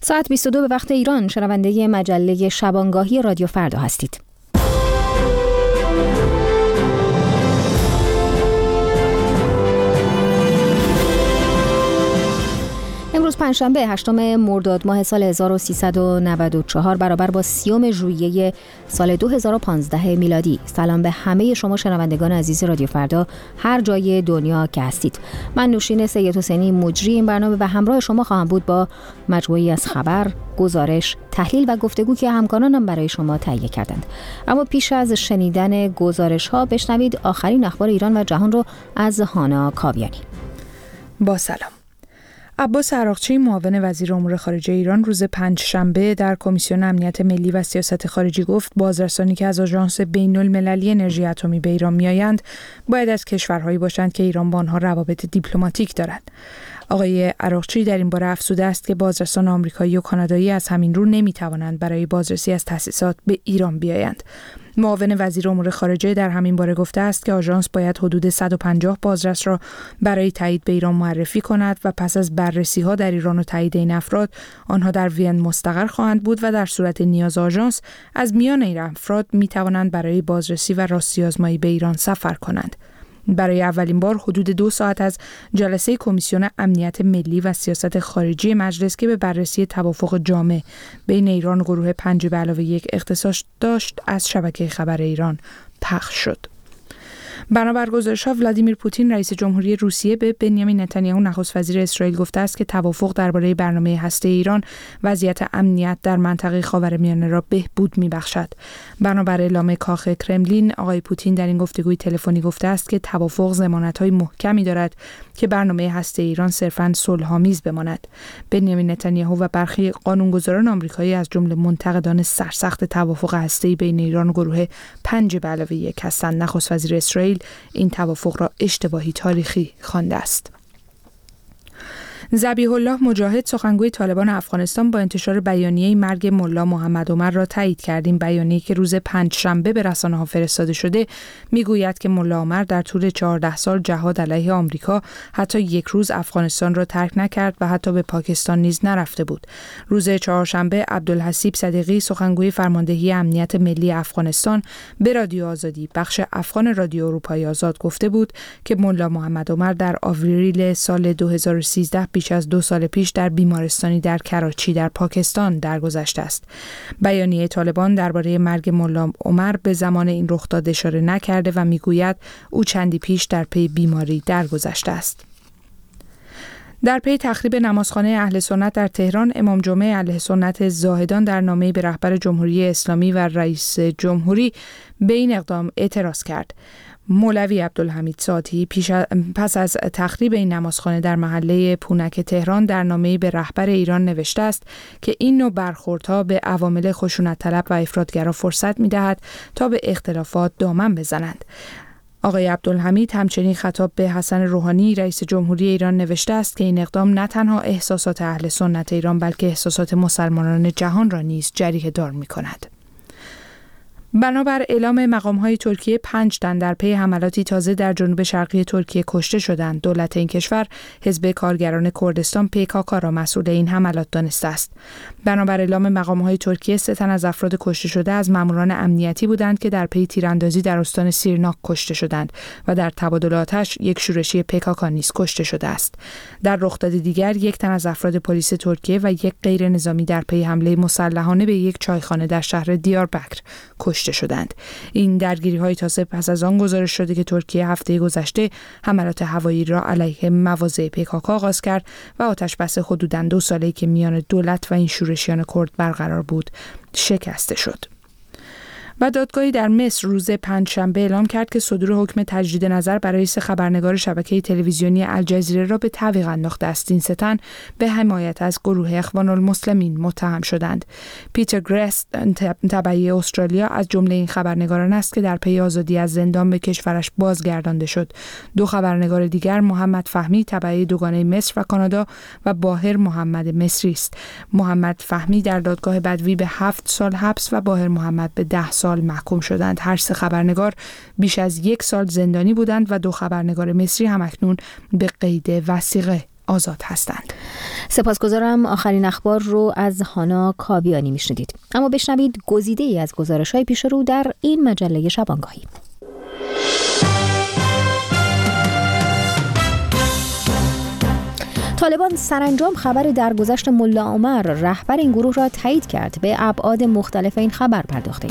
ساعت 22 به وقت ایران شنونده مجله شبانگاهی رادیو فردا هستید. امروز پنجشنبه 8 مرداد ماه سال 1394 برابر با 30 ژوئیه سال 2015 میلادی. سلام به همه شما شنوندگان عزیز رادیو فردا هر جای دنیا که هستید. من نوشین سید حسینی مجری این برنامه و همراه شما خواهم بود با مجموعه‌ای از خبر، گزارش، تحلیل و گفتگو که همکارانم برای شما تهیه کردند. اما پیش از شنیدن گزارش‌ها بشنوید آخرین اخبار ایران و جهان رو از هانا کاویانی. با سلام. عباس عراقچی معاون وزیر امور خارجه ایران روز پنجشنبه در کمیسیون امنیت ملی و سیاست خارجی گفت بازرسانی که از آژانس بین‌المللی انرژی اتمی به ایران میآیند باید از کشورهایی باشند که ایران با آنها روابط دیپلماتیک دارد. آقای عراقچی در این باره افزوده است که بازرسان آمریکایی و کانادایی از همین رو نمیتوانند برای بازرسی از تأسیسات به ایران بیایند. معاون وزیر امور خارجه در همین باره گفته است که آژانس باید حدود 150 بازرس را برای تایید به ایران معرفی کند و پس از بررسی‌ها در ایران و تایید این افراد آنها در وین مستقر خواهند بود و در صورت نیاز آژانس از میان این افراد میتوانند برای بازرسی و راستی‌آزمایی به ایران سفر کنند. برای اولین بار حدود 2 ساعت از جلسه کمیسیون امنیت ملی و سیاست خارجی مجلس که به بررسی توافق جامع بین ایران و گروه 5+1 اختصاص داشت از شبکه خبر ایران پخش شد. بنابر گزارش‌ها ولادیمیر پوتین رئیس جمهوری روسیه به بنیامین نتانیاهو نخست وزیر اسرائیل گفته است که توافق درباره برنامه هسته ایران وضعیت امنیت در منطقه خاورمیانه را بهبود می‌بخشد. بنابر اعلام کاخ کرملین آقای پوتین در این گفتگوی تلفنی گفته است که توافق ضمانت‌های محکمی دارد که برنامه هسته ایران صرفاً صلح‌آمیز بماند. بنیامین نتانیاهو و برخی قانونگذاران آمریکایی از جمله منتقدان سرسخت توافق هسته‌ای بین ایران و گروه 5+1 هستند. نخست وزیر اسرائیل این توافق را اشتباهی تاریخی خوانده است. ذبیح الله مجاهد سخنگوی طالبان افغانستان با انتشار بیانیه مرگ ملا محمد عمر را تایید کرد. این بیانیه که روز پنجشنبه به رسانه‌ها فرستاده شده میگوید که ملا عمر در طول 14 سال جهاد علیه آمریکا حتی یک روز افغانستان را ترک نکرد و حتی به پاکستان نیز نرفته بود. روز چهارشنبه عبدالحسیب صدیقی سخنگوی فرماندهی امنیت ملی افغانستان به رادیو آزادی بخش افغان رادیو اروپای آزاد گفته بود که ملا محمد عمر در آوریل سال 2013 بیش از 2 سال پیش در بیمارستانی در کراچی در پاکستان درگذشته است. بیانیه طالبان درباره مرگ ملا عمر به زمان این رخداد اشاره نکرده و میگوید او چندی پیش در پی بیماری درگذشته است. در پی تخریب نمازخانه اهل سنت در تهران، امام جمعه اهل سنت زاهدان در نامه‌ای به رهبر جمهوری اسلامی و رئیس جمهوری به این اقدام اعتراض کرد. مولوی عبدالحمید ساطی پس از تخریب این نمازخانه در محله پونک تهران در نامه‌ای به رهبر ایران نوشته است که این نوع برخوردها به عوامل خشونت طلب و افراطگرا فرصت می‌دهد تا به اختلافات دامن بزنند. آقای عبدالحمید همچنین خطاب به حسن روحانی رئیس جمهوری ایران نوشته است که این اقدام نه تنها احساسات اهل سنت ایران بلکه احساسات مسلمانان جهان را نیز جریحه دار می‌کند. بنابر اعلام مقام‌های ترکیه 5 تن در پی حملاتی تازه در جنوب شرقی ترکیه کشته شدند. دولت این کشور حزب کارگران کردستان PKK را مسئول این حملات دانسته است. بنابر اعلام مقام‌های ترکیه 3 تن از افراد کشته شده از ماموران امنیتی بودند که در پی تیراندازی در استان سیرناک کشته شدند و در تبادل آتش یک شورشی PKK نیز کشته شده است. در رخداد دیگر 1 تن از افراد پلیس ترکیه و 1 غیر نظامی در پی حمله مسلحانه به یک چایخانه در شهر دیاربکر کشته شدند. این درگیری‌های تازه پس از آن گزارش شده که ترکیه هفته گذشته حملات هوایی را علیه مواضع PKK آغاز کرد و آتشبس حدوداً 2 ساله‌ای که میان دولت و این شورشیان کرد برقرار بود شکسته شد. و دادگاهی در مصر روز پنجشنبه اعلام کرد که صدور حکم تجدید نظر برای 3 خبرنگار شبکه تلویزیونی الجزیره را به تعویق انداخته است. این 3 تن به حمایت از گروه اخوان المسلمین متهم شدند. پیتر گرست تبعی استرالیا از جمله این خبرنگاران است که در پی آزادی از زندان به کشورش بازگردانده شد. 2 خبرنگار دیگر محمد فهمی تبعی دوگانه مصر و کانادا و باهر محمد مصری است. محمد فهمی در دادگاه بدوی به 7 سال حبس و باهر محمد به 10 سال محکوم شدند. هر 3 خبرنگار بیش از 1 سال زندانی بودند و 2 خبرنگار مصری هم اکنون به قید وثیقه آزاد هستند. سپاسگزارم. آخرین اخبار رو از هانا کاویانی میشنیدید. اما بشنوید گزیده‌ای از گزارش‌های پیش رو در این مجله شبانگاهی. طالبان سرانجام خبر درگذشت ملا عمر رهبر این گروه را تایید کرد. به ابعاد مختلف این خبر پرداختیم.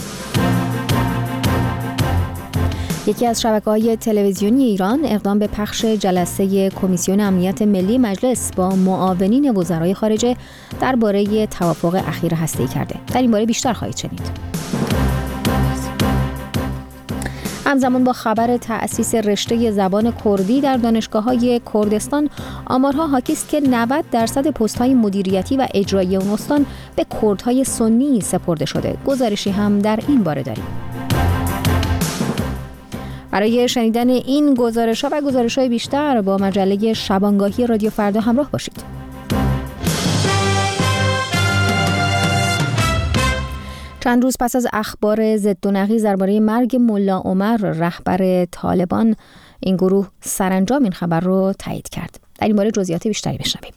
یکی از شبکه‌های تلویزیونی ایران اقدام به پخش جلسه کمیسیون امنیت ملی مجلس با معاونین وزرای خارجه درباره توافق اخیر هسته‌ای کرده. در این باره بیشتر خواهید شنید. همزمان با خبر تأسیس رشته زبان کردی در دانشگاه‌های کردستان، آمارها حاکی است که 90% پست‌های مدیریتی و اجرایی اون استان به کردهای سنی سپرده شده. گزارشی هم در این باره داریم. برای شنیدن این گزارش‌ها و گزارش‌های بیشتر با مجله شبانگاهی رادیو فردا همراه باشید. چند روز پس از اخبار ضد و نقیض درباره مرگ ملا عمر رهبر طالبان، این گروه سرانجام این خبر رو تایید کرد. در این باره جزئیات بیشتری بشنویم.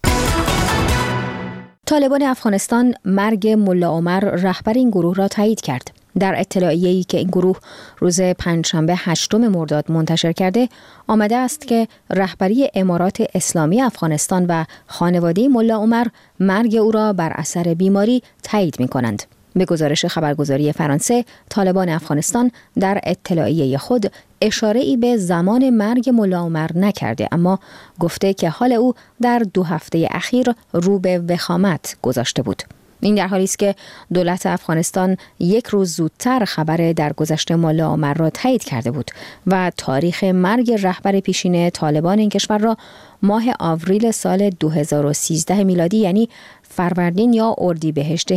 طالبان افغانستان مرگ ملا عمر رهبر این گروه را تایید کرد. در اطلاعیه‌ای که این گروه روز پنجشنبه 8 مرداد منتشر کرده، آمده است که رهبری امارات اسلامی افغانستان و خانواده ملا عمر مرگ او را بر اثر بیماری تایید می‌کنند. به گزارش خبرگزاری فرانسه، طالبان افغانستان در اطلاعیه خود اشاره‌ای به زمان مرگ ملا عمر نکرده، اما گفته که حال او در 2 هفته اخیر رو به وخامت گذاشته بود. این در حالی است که دولت افغانستان 1 روز زودتر خبر درگذشت ملا عمر را تایید کرده بود و تاریخ مرگ رهبر پیشین طالبان این کشور را ماه آوریل سال 2013 میلادی، یعنی فروردین یا اردیبهشت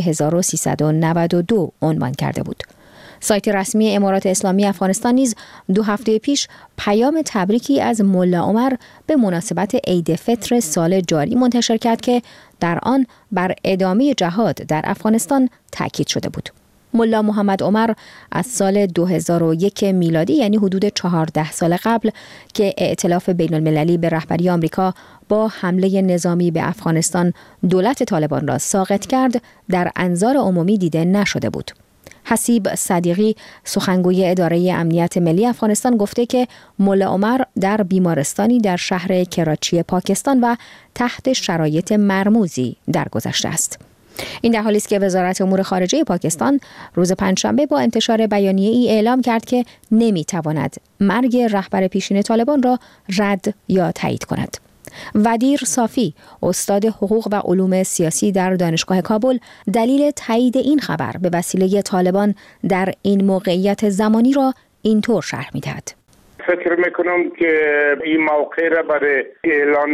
1392 عنوان کرده بود. سایت رسمی امارات اسلامی افغانستان نیز 2 هفته پیش پیام تبریکی از ملا عمر به مناسبت عید فطر سال جاری منتشر کرد که در آن بر ادامه جهاد در افغانستان تاکید شده بود. ملا محمد عمر از سال 2001 میلادی، یعنی حدود 14 سال قبل که ائتلاف بین المللی به رهبری آمریکا با حمله نظامی به افغانستان دولت طالبان را ساقط کرد، در انظار عمومی دیده نشده بود. حسیب صدیقی، سخنگوی اداره امنیت ملی افغانستان، گفته که ملا عمر در بیمارستانی در شهر کراچی پاکستان و تحت شرایط مرموزی درگذشته است. این در حالی است که وزارت امور خارجه پاکستان روز پنجشنبه با انتشار بیانیه‌ای اعلام کرد که نمی‌تواند مرگ رهبر پیشین طالبان را رد یا تایید کند. ودیر صافی، استاد حقوق و علوم سیاسی در دانشگاه کابل، دلیل تایید این خبر به وسیله طالبان در این موقعیت زمانی را اینطور شرح می‌دهد. فکر میکنم که این موقع را برای اعلان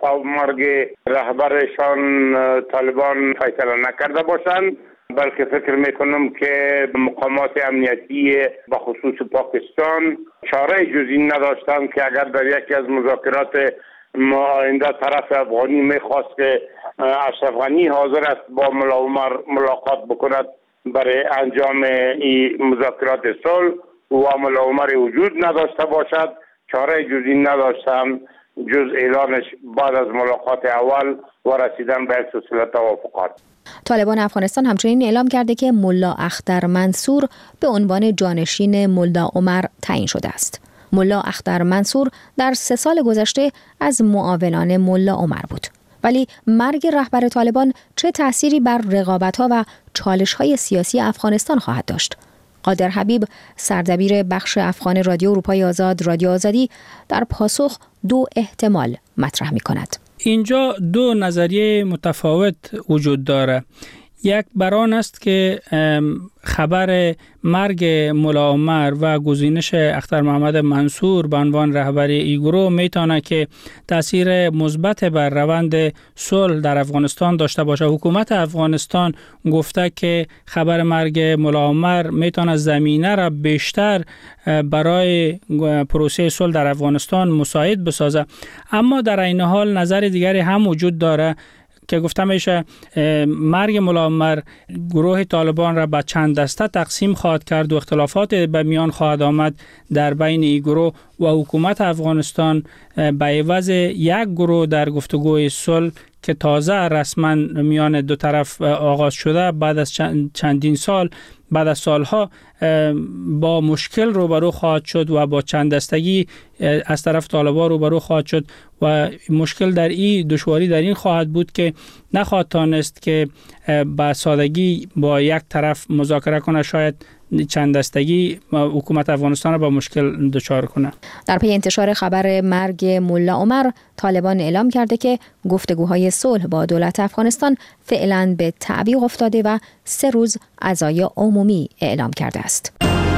مرگ رهبرشان طالبان فیصله نکرده باشند، بلکه فکر میکنم که مقامات امنیتی به خصوص پاکستان چاره جز این نداشتند که اگر در یکی از مذاکرات آینده طرف افغانی میخواست که اشرف غنی حاضر است با ملا عمر ملاقات بکند برای انجام این مذاکرات صلح و ملا عمر وجود نداشته باشد، چاره جز این نداشتم جز اعلانش بعد از ملاقات اول و رسیدن به سلسله توافقات. طالبان افغانستان همچنین اعلام کرده که ملا اختر منصور به عنوان جانشین ملا عمر تعیین شده است. ملا اختر منصور در 3 سال گذشته از معاونان ملا عمر بود. ولی مرگ رهبر طالبان چه تأثیری بر رقابت‌ها و چالش‌های سیاسی افغانستان خواهد داشت؟ قادر حبیب، سردبیر بخش افغان رادیو اروپای آزاد رادیو آزادی، در پاسخ 2 احتمال مطرح می‌کند. اینجا 2 نظریه متفاوت وجود داره. یک بران است که خبر مرگ ملا عمر و گزینش اختر محمد منصور به عنوان رهبری این گروه میتونه که تاثیر مثبت بر روند صلح در افغانستان داشته باشه. حکومت افغانستان گفته که خبر مرگ ملا عمر میتونه زمینه را بیشتر برای پروسه صلح در افغانستان مساعد بسازه. اما در این حال نظر دیگری هم وجود داره که گفته میشه مرگ ملا عمر گروه طالبان را به چند دسته تقسیم خواهد کرد و اختلافات به میان خواهد آمد در بین این گروه و حکومت افغانستان به عوض یک گروه در گفتگوی صلح که تازه رسما میان دو طرف آغاز شده بعد از چندین سال، بعد از سالها با مشکل روبرو خواهد شد و با چند دستگی از طرف طالبان روبرو خواهد شد و مشکل در این دشواری در این خواهد بود که نخواهد تانست که با سادگی با یک طرف مذاکره کنه، شاید چند دستگی حکومت افغانستان را با مشکل دچار کنه. در پی انتشار خبر مرگ ملا عمر، طالبان اعلام کرده که گفتگوهای صلح با دولت افغانستان فعلا به تعویق افتاده و 3 روز عزای عمومی اعلام کرده است.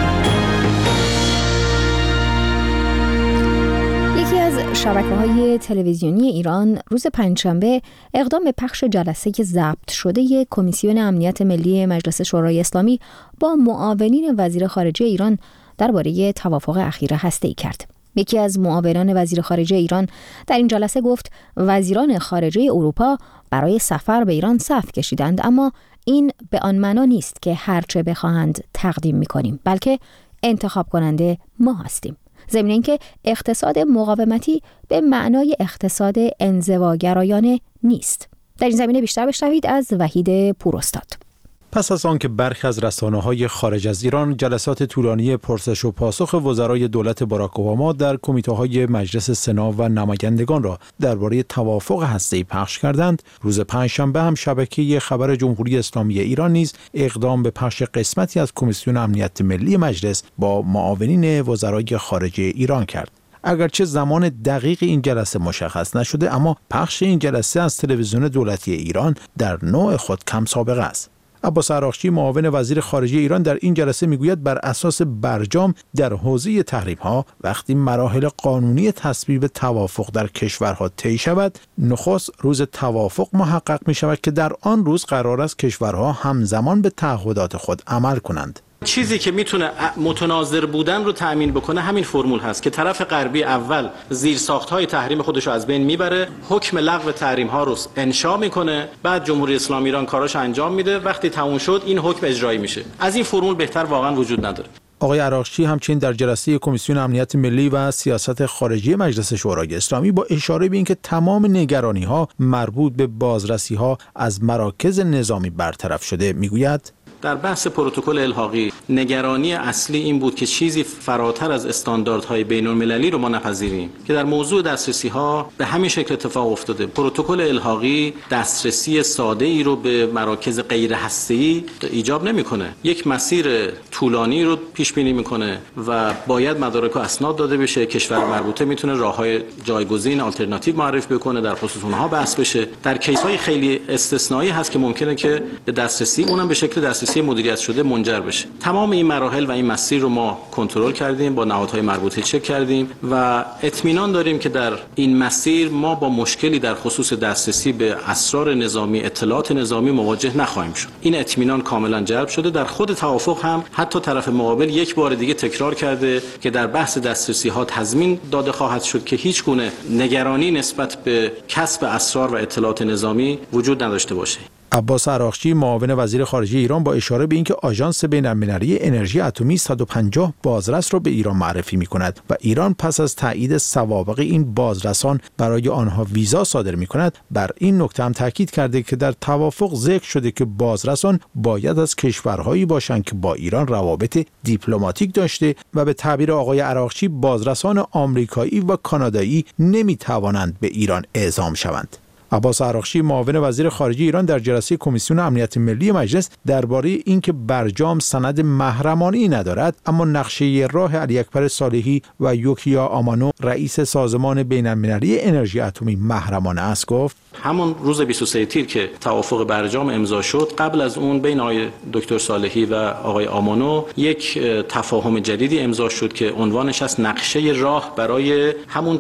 یکی از شبکه‌های تلویزیونی ایران روز پنجشنبه اقدام به پخش جلسه ضبط شده کمیسیون امنیت ملی مجلس شورای اسلامی با معاونین وزیر خارجه ایران درباره توافق اخیر هسته‌ای کرد. یکی از معاونان وزیر خارجه ایران در این جلسه گفت وزیران خارجه اروپا برای سفر به ایران صف کشیدند، اما این به آن معنا نیست که هرچه بخواهند تقدیم می‌کنیم، بلکه انتخاب کننده ما هستیم. ضمن اینکه اقتصاد مقاومتی به معنای اقتصاد انزواگرایانه نیست. در این زمینه بیشتر بشنوید از وحید پوراستاد. پس از آنکه برخی از رسانه‌های خارج از ایران جلسات طولانی پرسش و پاسخ وزرای دولت باراک اوباما در کمیته‌های مجلس سنا و نمایندگان را درباره توافق هسته‌ای پخش کردند، روز پنجشنبه هم شبکه خبر جمهوری اسلامی ایران نیز اقدام به پخش قسمتی از کمیسیون امنیت ملی مجلس با معاونین وزرای خارجه ایران کرد. اگرچه زمان دقیق این جلسه مشخص نشده، اما پخش این جلسه از تلویزیون دولتی ایران در نوع خود کم سابقه است. عباس عراقچی معاون وزیر خارجه ایران در این جلسه میگوید بر اساس برجام در حوزه تحریم‌ها وقتی مراحل قانونی تصویب توافق در کشورها طی شود، نخست روز توافق محقق می شود که در آن روز قرار است کشورها همزمان به تعهدات خود عمل کنند. چیزی که میتونه متناظر بودن رو تأمین بکنه همین فرمول هست که طرف غربی اول زیرساخت‌های تحریم خودش رو از بین میبره، حکم لغو تحریم‌ها رو انشا میکنه، بعد جمهوری اسلامی ایران کاراش انجام میده، وقتی تموم شد این حکم اجرایی میشه. از این فرمول بهتر واقعا وجود نداره. آقای عراقچی همچنین در جلسه کمیسیون امنیت ملی و سیاست خارجی مجلس شورای اسلامی با اشاره به اینکه تمام نگرانی‌ها مربوط به بازرسی‌ها از مراکز نظامی برطرف شده میگوید در بحث پروتکل الحاقی نگرانی اصلی این بود که چیزی فراتر از استانداردهای بین‌المللی رو ما نپذیریم که در موضوع دسترسی‌ها به همین شکل اتفاق افتاده. پروتکل الحاقی دسترسی ساده‌ای رو به مراکز غیر هسته‌ای ایجاب نمی‌کنه. یک مسیر طولانی رو پیش بینی می‌کنه و باید مدارک و اسناد داده بشه. کشور مربوطه می‌تونه راه‌های جایگزین آلترناتیو معرفی بکنه، در خصوص اونها بحث بشه. در کیس‌های خیلی استثنایی هست که ممکنه که به دسترسی اونم به شکل دسترسی مدیریت شده منجر بشه. تمام این مراحل و این مسیر رو ما کنترل کردیم، با نهادهای مربوطه چک کردیم و اطمینان داریم که در این مسیر ما با مشکلی در خصوص دسترسی به اسرار نظامی، اطلاعات نظامی مواجه نخواهیم شد. این اطمینان کاملا جلب شده. در خود توافق هم حتی طرف مقابل یک بار دیگه تکرار کرده که در بحث دسترسی ها تضمین داده خواهد شد که هیچ گونه نگرانی نسبت به کسب اسرار و اطلاعات نظامی وجود نداشته باشه. عباس عراقچی معاون وزیر خارجه ایران با اشاره به اینکه آژانس بین‌المللی انرژی اتمی 150 بازرس را به ایران معرفی می‌کند و ایران پس از تایید سوابق این بازرسان برای آنها ویزا صادر می‌کند، بر این نکته هم تاکید کرده که در توافق ذکر شده که بازرسان باید از کشورهایی باشند که با ایران روابط دیپلماتیک داشته و به تعبیر آقای عراقچی بازرسان آمریکایی و کانادایی نمی‌توانند به ایران اعزام شوند. عباس عراقچی معاون وزیر خارجه ایران در جلسه کمیسیون امنیت ملی مجلس درباره اینکه برجام سند محرمانه‌ای ندارد اما نقشه راه علی اکبر صالحی و یوکیا آمانو رئیس سازمان بین‌المللی انرژی اتمی محرمانه است گفت همون روز 23 تیر که توافق برجام امضا شد، قبل از اون بین آقای دکتر صالحی و آقای آمانو یک تفاهم جدیدی امضا شد که عنوانش است نقشه راه برای همون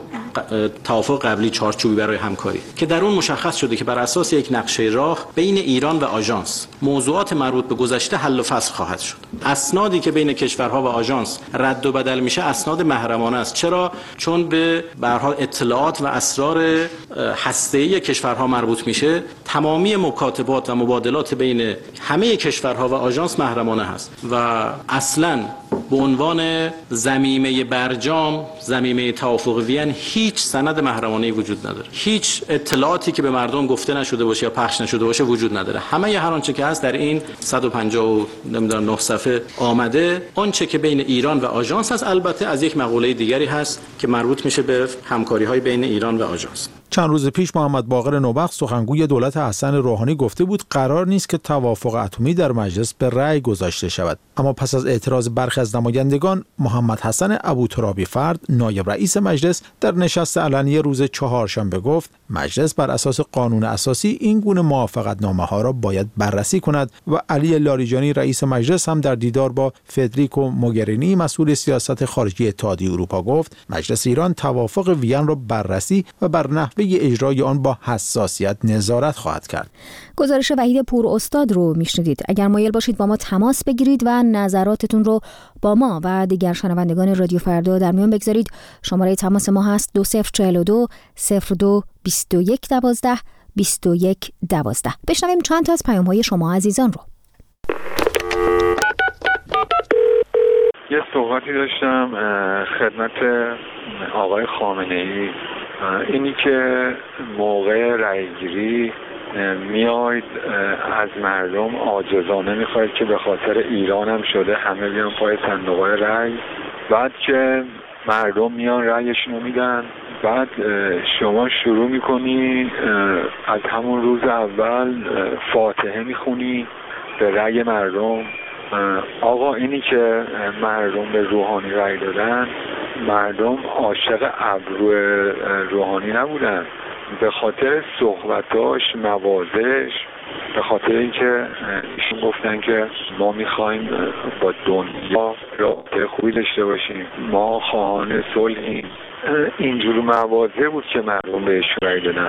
توافق قبلی چارچوبی برای همکاری، که در اون مشخص شده که بر اساس یک نقشه راه بین ایران و آژانس موضوعات مربوط به گذشته حل و فصل خواهد شد. اسنادی که بین کشورها و آژانس رد و بدل میشه اسناد محرمانه است. چرا؟ چون به هر حال اطلاعات و اسرار هسته‌ای کشور کشورها مربوط میشه، تمامی مکاتبات و مبادلات بین همه کشورها و آژانس محرمانه هست و اصلاً به عنوان ضمیمه برجام، ضمیمه توافق وین، هیچ سند محرمانه‌ای وجود نداره. هیچ اطلاعاتی که به مردم گفته نشده باشه یا پخش نشده باشه وجود نداره. همه هر آنچه که هست در این 159 صفحه آمده. آنچه که بین ایران و آژانس هست البته از یک مقوله دیگری هست که مربوط میشه به همکاری‌های بین ایران و آژانس. چند روز پیش محمد باقر نوبخت سخنگوی دولت حسن روحانی گفته بود قرار نیست که توافق اتمی در مجلس به رأی گذاشته شود. اما پس از اعتراض برخی از نمایندگان، محمد حسن ابوترابی فرد، نایب رئیس مجلس، در نشست علنی روز چهارشنبه گفت مجلس بر اساس قانون اساسی این گونه موافقتنامه‌ها را باید بررسی کند و علی لاریجانی رئیس مجلس هم در دیدار با فدریکو موگرینی مسئول سیاست خارجی اتحادیه اروپا گفت مجلس ایران توافق وین را بررسی و بر نحوه اجرای آن با حساسیت نظارت خواهد کرد. گزارش وحید پور استاد رو میشنیدید. اگر مایل باشید با ما تماس بگیرید و نظراتتون رو با ما و دیگر شنوندگان رادیو فردا در میان بگذارید، شماره تماس ما هست 2042 02 21 12 21 12. بشنویم چند تا از پیام‌های شما عزیزان رو. یه صحبتی داشتم خدمت آقای خامنه‌ای، اینی که موقع رأیگیری میاید از مردم عاجزانه میخواید که به خاطر ایران هم شده همه بیان پای صندوق‌های رأی، بعد که مردم میان رأیشون رو میدن، بعد شما شروع میکنی از همون روز اول فاتحه میخونی به رأی مردم. آقا اینی که مردم به روحانی رأی دادن، مردم عاشق ابرو روحانی نبودن، به خاطر صحبتاش، مواضعش، به خاطر اینکه ایشون گفتن که ما میخوایم با دنیا رابطه خوبی داشته باشیم، ما خواهان صلحیم، اینجور مواضع بود که مردم بهش رأی دادن.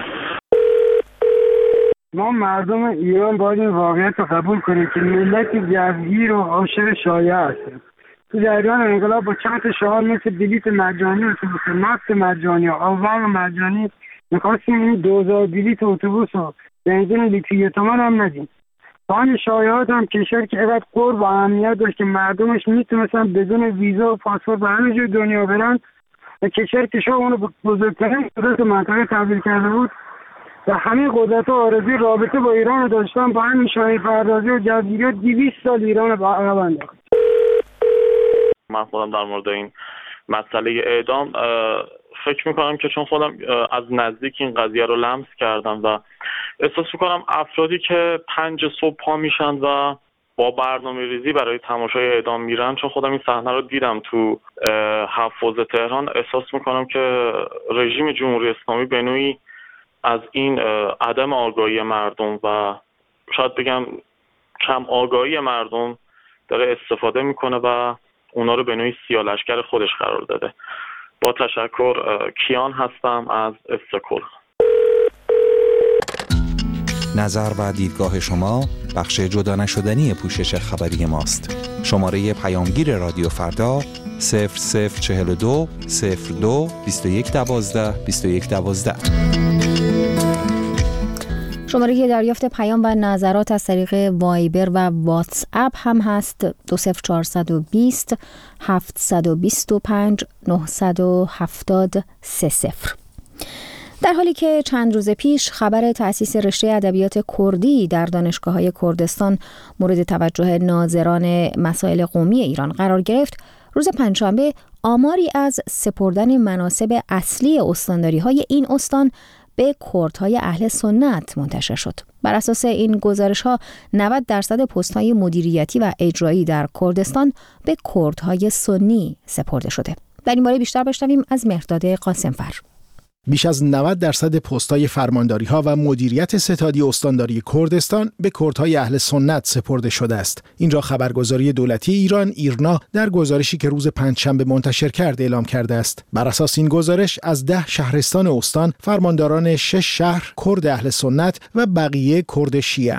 ما مردم ایران باید این واقعیت رو قبول کنیم که ملت جوگیر و عاشق شایعه هستیم. تو جریان انقلاب با چند تا شعار مثل بلیط مجانی اتوبوس، نفت مجانی، آوار مجانی می‌خواستیم این 2000 بلیط اتوبوس رو بنزین لیتری تومن هم ندیم. با این شایعات هم کشور که اینقدر قرب و اهمیت داشت که مردمش میتونستن بدون ویزا و پاسپورت به همه جای دنیا برن و کشور که شاه اونو بزرگترین قدرت منطقه تبدیل کرده بود و همین قدرت ها آرزوی رابطه با ایران رو داشتن، با همین شایعه پردازی و جوگیری 200 سال ایران رو به عقب انداخت. من خودم در مورد این مسئله اعدام فکر میکنم که چون خودم از نزدیک این قضیه رو لمس کردم و احساس میکنم افرادی که 5 صبح پا میشن و با برنامه ریزی برای تماشای اعدام میرن، چون خودم این صحنه رو دیدم تو حفاظ تهران، احساس میکنم که رژیم جمهوری اسلامی به نوعی از این عدم آگاهی مردم و شاید بگم کم آگاهی مردم داره استفاده میکنه و اونا رو به نوعی سیاه‌لشکر خودش قرار داده. با تشکر، کیان هستم از استکهلم. نظر و دیدگاه شما بخش جدا نشدنی پوشش خبری ماست. شماره پیامگیر رادیو فردا 0042 02 21 12 21 12. شماره دریافت پیام و نظرات از طریق وایبر و واتس اپ هم هست 20420 725 970 30. در حالی که چند روز پیش خبر تأسیس رشته ادبیات کردی در دانشگاه‌های کردستان مورد توجه ناظران مسائل قومی ایران قرار گرفت، روز پنجشنبه آماری از سپردن مناصب اصلی استانداری‌های این استان به کردهای اهل سنت منتشر شد. بر اساس این گزارش‌ها 90% پست‌های مدیریتی و اجرایی در کردستان به کردهای سنی سپرده شده. در این باره بیشتر بشنویم از مهرداد قاسمفر. بیش از 90% پست‌های فرمانداری‌ها و مدیریت ستادی استانداری کردستان به کردهای اهل سنت سپرده شده است. این را خبرگزاری دولتی ایران ایرنا در گزارشی که روز پنجشنبه منتشر کرد اعلام کرده است. بر اساس این گزارش از 10 شهرستان استان فرمانداران 6 شهر کرد اهل سنت و بقیه کرد شیعه اند.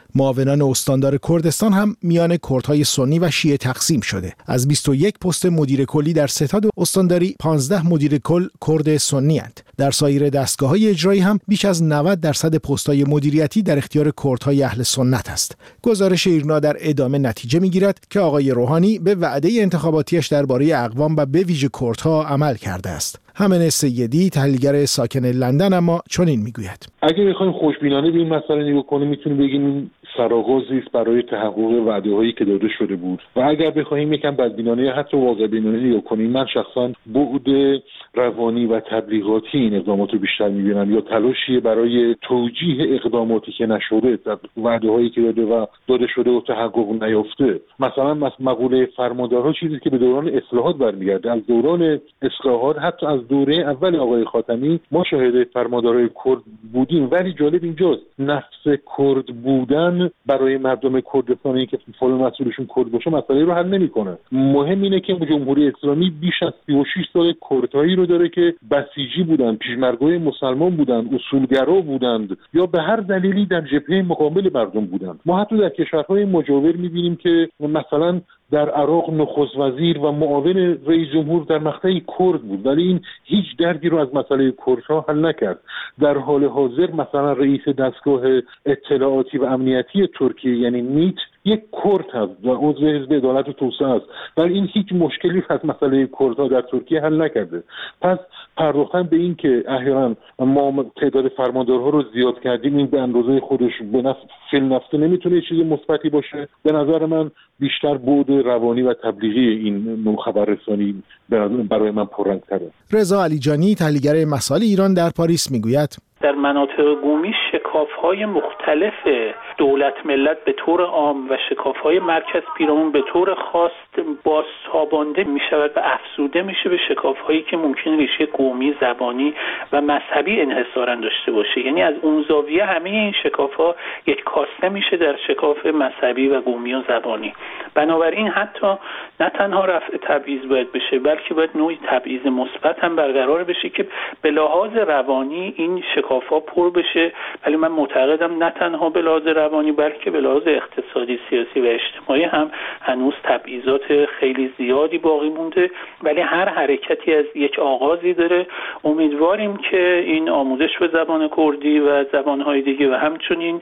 معاونان استاندار کردستان هم میان کردهای سنی و شیعه تقسیم شده. از 21 پست مدیر کلی در ستاد استانداری 15 مدیر کل کرد سنی اند. در سایر دستگاه‌های اجرایی هم بیش از 90% پست‌های مدیریتی در اختیار کردهای اهل سنت است. گزارش ایرنا در ادامه نتیجه می‌گیرد که آقای روحانی به وعده انتخاباتیش درباره اقوام و به ویژه کردها عمل کرده است. همین سیدی تحلیلگر ساکن لندن اما چنین میگوید: اگه بخوایم خوشبینانه به این مسئله نگاه کنیم میتونیم بگیم سرآغازی است برای تحقق وعده‌هایی که داده شده بود و اگر بخوایم یکم بدبینانه حتی واقع بینانه نگاه کنیم، من شخصا بعد روانی و تبلیغاتی این اقدامات رو بیشتر میبینم یا تلاشی برای توجیه اقداماتی که نشده، وعده‌هایی که داده شده و تحقق نیافته. مثلا مقوله فرماندارها چیزی که به دوران اصلاحات برمیگرده. از دوران اصلاحات حتی از دوره اول آقای خاتمی ما شاهد فرماندارای کرد بودیم، ولی جالب اینجاست نفس کرد بودن برای مردم کردستانی که فعال مسئولشون کرد باشه مسئله رو حل نمیکنه. مهم اینه که جمهوری اسلامی بیش از 36 سال کردهایی رو داره که بسیجی بودن، پیشمرگای مسلمان بودن، اصولگرا بودند یا به هر دلیلی در جبهه مقابل مردم بودند. ما حتی در کشورهای مجاور میبینیم که مثلا در عراق نخست وزیر و معاون رئیس جمهور در مقطع کرد بود، ولی این هیچ دردی رو از مسئله کردها حل نکرد. در حال حاضر مثلا رئیس دستگاه اطلاعاتی و امنیتی ترکیه یعنی میت یک کرد هست و عضو حزب عدالت و توسعه است، ولی این هیچ مشکلی از مسئله کردها در ترکیه حل نکرده. پس پرداختن به این که احیانا ما تعداد فرماندارها رو زیاد کردیم این به اندازه خودش به نفع فیلنفته نمیتونه چیز مثبتی باشه. به نظر من بیشتر بعد روانی و تبلیغی این نوع خبررسانی برای من پررنگ‌تره. رضا علیجانی تحلیلگر مسائل ایران در پاریس میگوید: در مناطق بومی شکاف‌های مختلف دولت ملت به طور عام و شکاف‌های مرکز پیرامون به طور خاص بازتابانده می‌شود و افزوده میشه به شکاف‌هایی که ممکن ریشه قومی، زبانی و مذهبی انحصاراً داشته باشه. یعنی از اون زاویه همه این شکاف‌ها یک کاسته میشه در شکاف مذهبی و قومی و زبانی. بنابراین حتی نه تنها رفع تبعیض باید بشه، بلکه باید نوعی تبعیض مثبت هم برقرار بشه که به لحاظ روانی این شکاف‌ها پر بشه. ولی من معتقدم نه تنها به لحاظ روانی بلکه به لحاظ اقتصادی، سیاسی و اجتماعی هم هنوز تبعیضات خیلی زیادی باقی مونده، ولی هر حرکتی از یک آغازی داره. امیدواریم که این آموزش به زبان کردی و زبان‌های دیگه و همچنین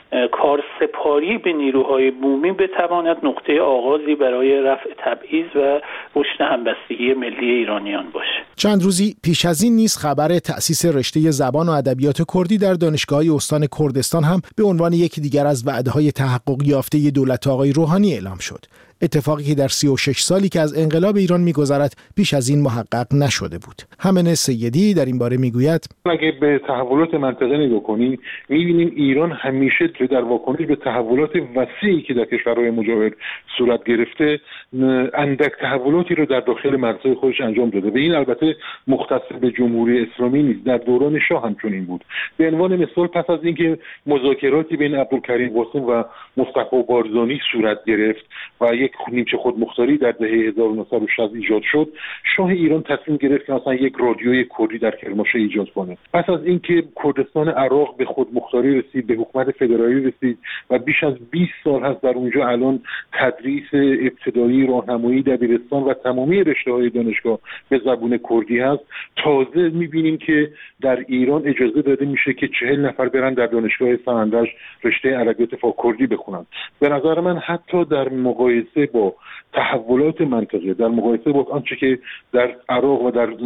کارسپاری به نیروهای بومی بتواند نقطه آغازی برای رفع تبعیض و رشد همبستگی ملی ایرانیان باشه. چند روزی پیش از این نیز خبر تأسیس رشته زبان و ادبیات کردی در دانشگاه‌های استان کردستان هم به عنوان یکی دیگر از وعده‌های تحقق یافته دولت آقای روحانی اعلام شد. اتفاقی که در 36 سالی که از انقلاب ایران می‌گذرد پیش از این محقق نشده بود. همین سیدی در این باره میگوید: اگه به تحولات منطقه نگاه کنیم می‌بینیم ایران همیشه در واکنش به تحولات وسیعی که در کشورهای مجاور صورت گرفته اندک تحولاتی رو در داخل مرزهای خودش انجام داده و این البته مختص به جمهوری اسلامی نیست. در دوران شاه هم چنین بود. به عنوان مثال پس از اینکه مذاکراتی بین عبدالکریم قاسم و مصطفی بارزانی صورت گرفت و یک نیمچه خودمختاری در دهه 1960 ایجاد شد، شاه ایران تصمیم گرفت که مثلا یک رادیوی کردی در کرمانشاه ایجاد کنه. پس از اینکه کردستان عراق به خودمختاری رسید، به حکومت فدرالی رسید و بیش از 20 سال هست در اونجا الان تدریس ابتدایی، راهنمایی، دبیرستان و تمامی رشته‌های دانشگاه به زبان کردی هست. تازه می‌بینیم که در ایران اجازه داده میشه که 40 نفر برن در دانشگاه سمندج رشته ادبیات فارسی بخونن. به نظر من حتی در مقایسه با تحولات منطقه، در مقایسه با آنچه که در عراق و در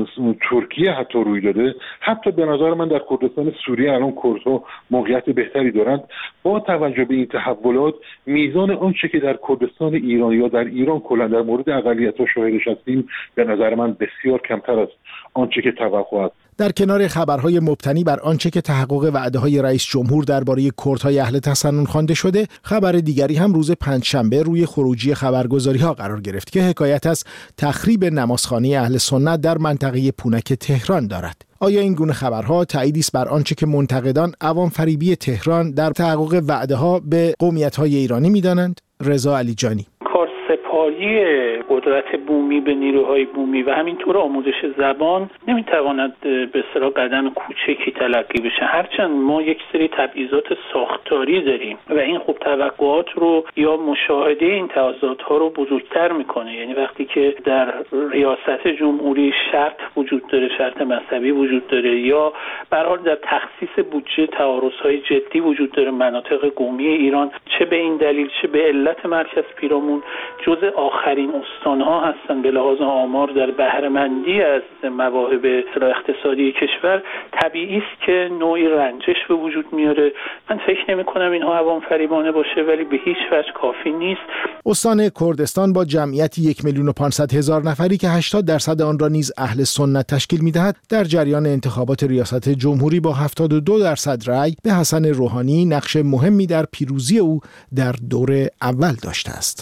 ترکیه حتی روی داده، حتی به نظر من در کردستان سوریه الان کردها موقعیت بهتری دارند. با توجه به این تحولات میزان آنچه که در کردستان ایران یا در ایران کلا در مورد اقلیت‌ها شاهدش هستیم به نظر من بسیار کمتر است آنچه که توقع است. در کنار خبرهای مبتنی بر آنچه که تحقق وعده‌های رئیس جمهور درباره کردهای اهل تسنن خوانده شده، خبر دیگری هم روز پنجشنبه روی خروجی خبرگزاری‌ها قرار گرفت که حکایت از تخریب نمازخانه اهل سنت در منطقه پونک تهران دارد. آیا این گونه خبرها تأییدی است بر آنچه که منتقدان عوام فریبی تهران در تحقق وعده‌ها به قومیت‌های ایرانی می‌دانند؟ رضا علیجانی کارسپاری قدرت بومی به نیروهای بومی و همینطور آموزش زبان نمیتواند به اصطلاح قدم کوچکی تلقی بشه، هرچند ما یک سری تبعیضات ساختاری داریم و این خب توقعات رو یا مشاهده این تضادها رو بزرگتر میکنه. یعنی وقتی که در ریاست جمهوری شرط وجود داره، شرط مذهبی وجود داره، یا به هر حال در تخصیص بودجه تعارض‌های جدی وجود داره، مناطق قومی ایران چه به این دلیل چه به علت مرکز پیرامون جزء آخرین استان‌ها هستن به لحاظ آمار در بهره‌مندی از مواهب اقتصادی کشور، طبیعی است که نوعی رنجش به وجود میاره. من فکر نمی‌کنم اینها عوام فریبانه باشه، ولی به هیچ وجه کافی نیست. استان کردستان با جمعیت 1,500,000 نفری که 80% آن را نیز اهل سنت تشکیل می‌دهد، در جریان انتخابات ریاست جمهوری با 72% رأی به حسن روحانی نقش مهمی در پیروزی او در دور اول داشته است.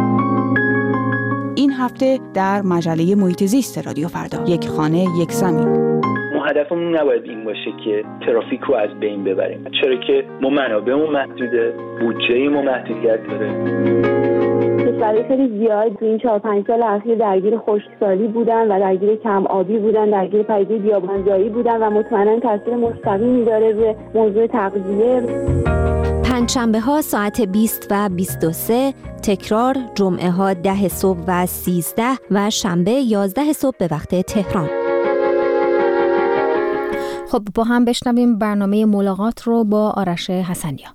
این هفته در مجله محیط زیست رادیو فردا، یک خانه یک زمین. هدفمون نباید این باشه که ترافیک رو از بین ببریم، چرا که ما منابعمون محدوده، بودجه‌مون محدودیت داره. کشورهای خیلی زیاد تو این 4-5 سال اخیر درگیر خشکسالی بودن و درگیر کم آبی بودن، درگیر پدیده بیابانزایی بودن و مطمئنا تاثیر مستقیمی داره روی موضوع تغذیه. پنجشنبه ها ساعت 20 و 23، تکرار جمعه ها 10 صبح و 13 و شنبه 11 صبح به وقت تهران. خب با هم بشنویم برنامه ملاقات رو با آرش حسنیا.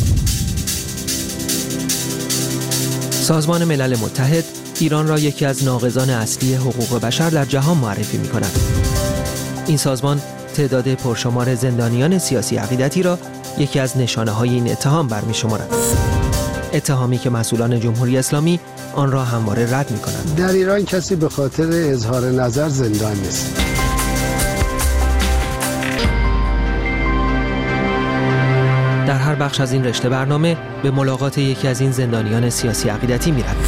سازمان ملل متحد ایران را یکی از ناقضان اصلی حقوق بشر در جهان معرفی می‌کند. این سازمان تعداد پرشمار زندانیان سیاسی عقیدتی را یکی از نشانه‌های این اتهام برمی‌شمارد. اتهامی که مسئولان جمهوری اسلامی آن را همواره رد می‌کنند. در ایران کسی به خاطر اظهار نظر زندان نیست. در هر بخش از این رشته برنامه به ملاقات یکی از این زندانیان سیاسی عقیدتی می‌رویم.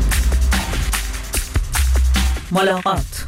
ملاقات.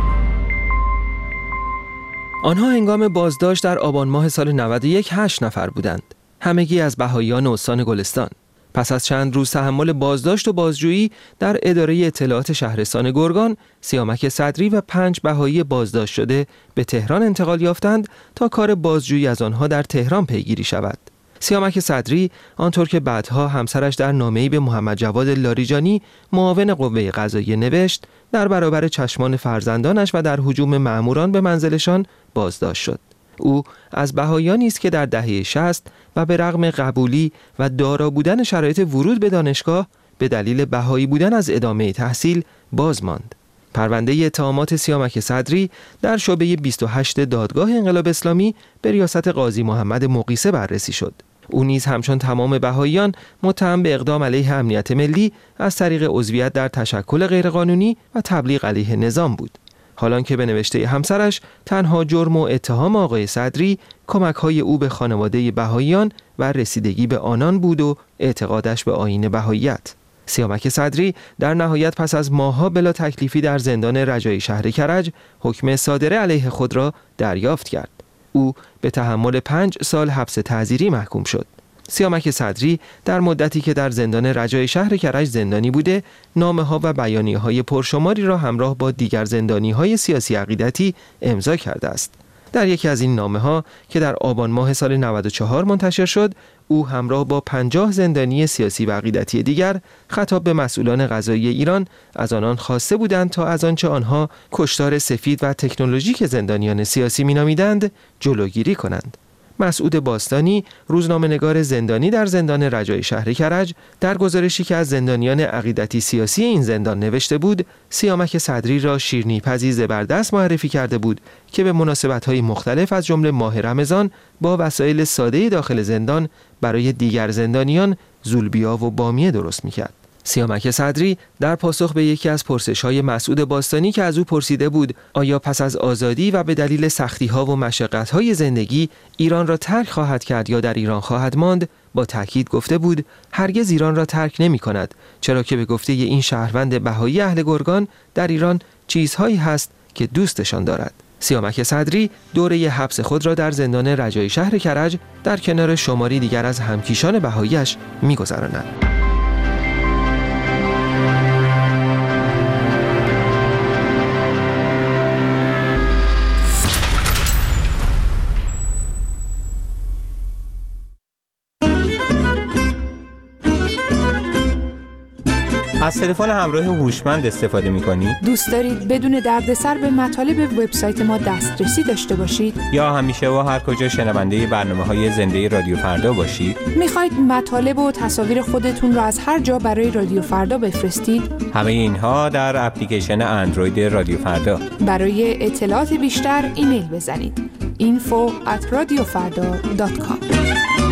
آنها هنگام بازداشت در آبان ماه سال 91 8 نفر بودند. همگی از بهائیان استان گلستان. پس از چند روز تحمل بازداشت و بازجویی در اداره اطلاعات شهرستان گرگان، سیامک صدری و 5 بهایی بازداشت شده به تهران انتقال یافتند تا کار بازجویی از آنها در تهران پیگیری شود. سیامک صدری آنطور که بعدها همسرش در نامه‌ای به محمد جواد لاریجانی معاون قوه قضاییه نوشت، در برابر چشمان فرزندانش و در هجوم مأموران به منزلشان بازداشت شد. او از بهائیانی است که در دهه 60 و به رغم قبولی و دارا بودن شرایط ورود به دانشگاه به دلیل بهایی بودن از ادامه تحصیل باز ماند. پرونده اتهامات سیامک صدری در شعبه 28 دادگاه انقلاب اسلامی به ریاست قاضی محمد مقیسه بررسی شد. او نیز همچون تمام بهائیان متهم به اقدام علیه امنیت ملی از طریق عضویت در تشکل غیرقانونی و تبلیغ علیه نظام بود. حالان که به نوشته همسرش تنها جرم و اتهام آقای صدری کمک‌های او به خانواده بهائیان و رسیدگی به آنان بود و اعتقادش به آیین بهائیت. سیامک صدری در نهایت پس از ماه‌ها بلا تکلیفی در زندان رجایی شهر کرج حکم صادره علیه خود را دریافت کرد. او به تحمل 5 سال حبس تعزیری محکوم شد. سیامک صدری در مدتی که در زندان رجایی شهر کرج زندانی بوده، نامه‌ها و بیانیه‌های پرشماری را همراه با دیگر زندانی‌های سیاسی عقیدتی امضا کرده است. در یکی از این نامه‌ها که در آبان ماه سال 94 منتشر شد، او همراه با 50 زندانی سیاسی و عقیدتی دیگر خطاب به مسئولان قضایی ایران از آنان خواسته بودند تا از آنچه آنها کشتار سفید و تکنولوژیک زندانیان سیاسی می‌نامیدند جلوگیری کنند. مسعود باستانی، روزنامه‌نگار زندانی در زندان رجایی شهر کرج، در گزارشی که از زندانیان عقیدتی سیاسی این زندان نوشته بود، سیامک صدری را شیرینی‌پزی زبردست معرفی کرده بود که به مناسبت‌های مختلف از جمله ماه رمضان با وسایل ساده داخل زندان برای دیگر زندانیان زولبیا و بامیه درست می‌کرد. سیامک صدری در پاسخ به یکی از پرسش‌های مسعود باستانی که از او پرسیده بود آیا پس از آزادی و به دلیل سختی‌ها و مشقت‌های زندگی ایران را ترک خواهد کرد یا در ایران خواهد ماند، با تأکید گفته بود هرگز ایران را ترک نمی‌کند، چرا که به گفته این شهروند بهایی اهل گرگان در ایران چیزهایی هست که دوستشان دارد. سیامک صدری دوره حبس خود را در زندان رجایی شهر کرج در کنار شماری دیگر از همکیشان بهایی‌اش می‌گذراند. از تلفن همراه هوشمند استفاده می‌کنید؟ دوست دارید بدون دردسر به مطالب وبسایت ما دسترسی داشته باشید؟ یا همیشه و هر کجا شنونده برنامه‌های زنده رادیو فردا باشید؟ می‌خواید مطالب و تصاویر خودتون رو از هر جا برای رادیو فردا بفرستید؟ همه اینها در اپلیکیشن اندروید رادیو فردا. برای اطلاعات بیشتر ایمیل بزنید info@radiofarda.com